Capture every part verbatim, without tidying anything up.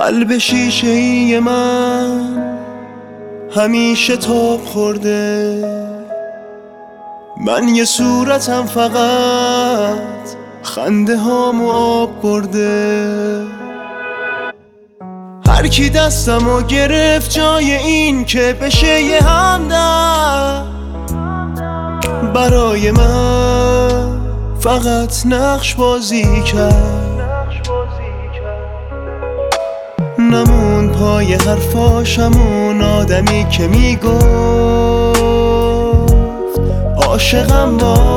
قلب شیشه‌ای من همیشه تاب خورده، من یه صورتم فقط خنده هامو آب برده. هر کی دستمو گرفت جای این که بشه یه همدم، برای من فقط نقش بازی کرد. نمون پای حرفاشمون آدمی که میگفت عاشقم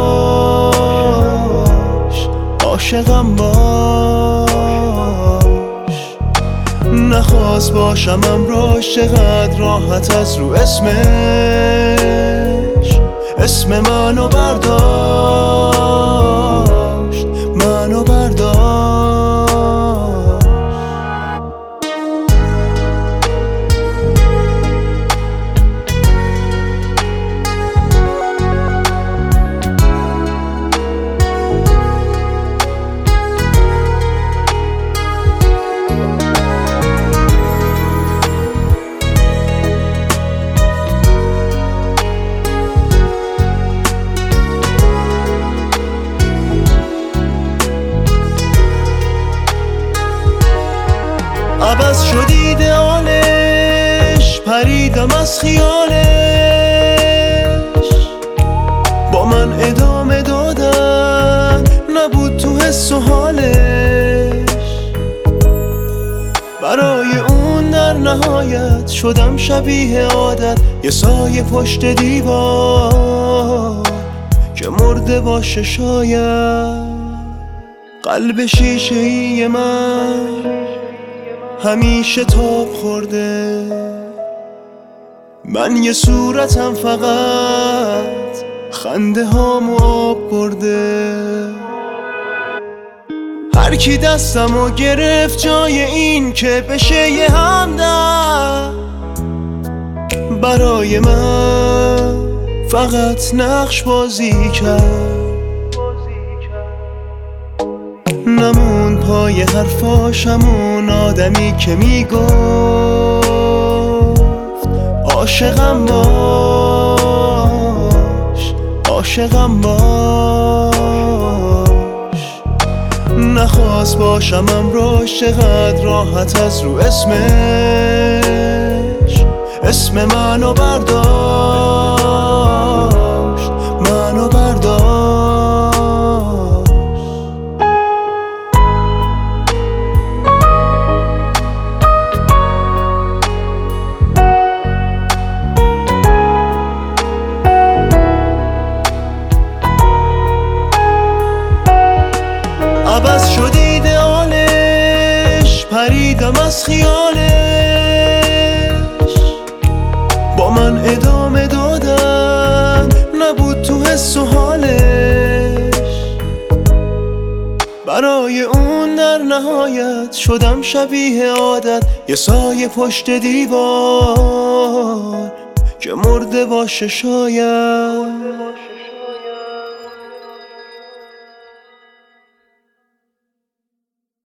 باش، عاشقم باش. نخواست باشم امراش، چقدر راحت از رو اسمش اسم منو برداشت، منو برداشت. عوض شد ایدئالش، پریدم از خیالش، با من ادامه دادن نبود تو حس و حالش. برای اون در نهایت شدم شبیه عادت، یه سایه پشت دیوار که مرده باشه شاید. قلب شیشه‌ای من همیشه تاب خورده، من یه صورتم فقط خنده هامو آب برده. هر کی دستمو گرفت جای این که بشه یه همدم، برای من فقط نقش بازی کرد. نمون پای حرفاشمون آدمی که میگفت عاشقم باش، عاشقم باش. نخواست باشم امراش، چقدر راحت از رو اسمش اسم منو برداشت، منو برداشت. عوض شد ایدئالش، پریدم از خیالش، با من ادامه دادن نبود تو حس و حالش. برای اون در نهایت شدم شبیه عادت، یه سایه پشت دیوار که مرده باشه شاید.